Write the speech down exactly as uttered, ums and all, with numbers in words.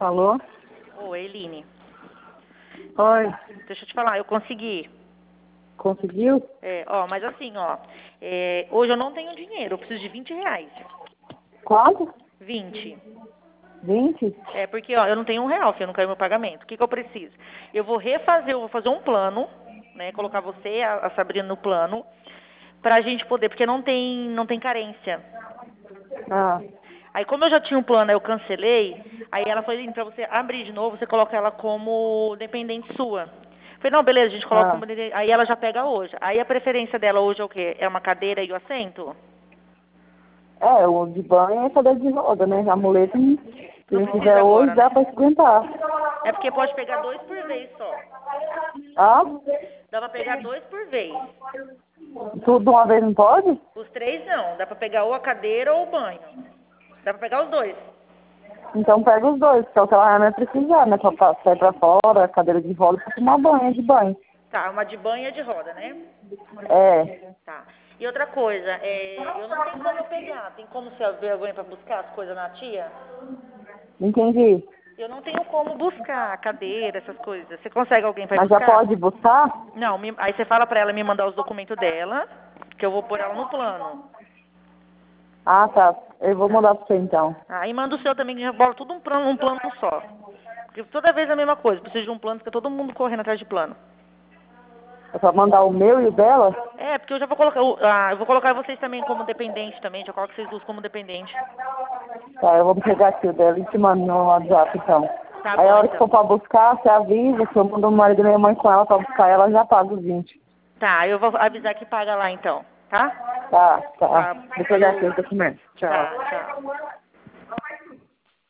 Alô? Oi, Eline. Oi. Deixa eu te falar, eu consegui. Conseguiu? É, ó, mas assim, ó, é, hoje eu não tenho dinheiro, eu preciso de vinte reais. Quanto? vinte. Vinte? É, porque, ó, eu não tenho um real, que eu não caiu meu pagamento. O que que eu preciso? Eu vou refazer, eu vou fazer um plano, né, colocar você, a, a Sabrina no plano, pra gente poder, porque não tem, não tem carência. Ah, Aí, como eu já tinha um plano, aí eu cancelei, aí ela falou, Eline, pra você abrir de novo, você coloca ela como dependente sua. Eu falei, não, beleza, a gente coloca ah. como dependente. Aí ela já pega hoje. Aí a preferência dela hoje é o quê? É uma cadeira e o assento? É, o de banho é cadeira de roda, né? A muleta, se Não não precisa quiser hoje, agora, dá né? pra esquentar. É porque pode pegar dois por vez só. Ah? Dá pra pegar dois por vez. Tudo de uma vez não pode? Os três não. Dá pra pegar ou a cadeira ou o banho. Dá pra pegar os dois. Então pega os dois, que é o que ela vai precisar, né? Pra pra sair pra fora, cadeira de roda, pra tomar banho de banho. Tá, uma de banho e a de roda, né? É. Tá. E outra coisa, é, eu não tenho como eu pegar. Tem como você ver alguém pra buscar as coisas na tia? Entendi. Eu não tenho como buscar a cadeira, essas coisas. Você consegue alguém pra ir Mas já buscar? pode buscar? Não, me- aí você fala pra ela me mandar os documentos dela, que eu vou pôr ela no plano. Ah, tá. Eu vou Tá. mandar pra você então. Aí manda o seu também, que já bola tudo um plano, um plano só. Porque toda vez é a mesma coisa, precisa de um plano, fica todo mundo correndo atrás de plano. É pra mandar o meu e o dela? É, porque eu já vou colocar, o- ah, eu vou colocar vocês também como dependente também, já coloco vocês duas como dependente. Tá, eu vou pegar aqui o dela e te mando no WhatsApp então. Tá Aí a bom, hora que for então. pra buscar, você avisa, que eu mando o marido da minha mãe com ela pra buscar, ela já paga os vinte. Tá, eu vou avisar que paga lá então, tá? Tá, tá. Tá, Vou pegar aqui eu... o documento. Tchau. Tá, tchau.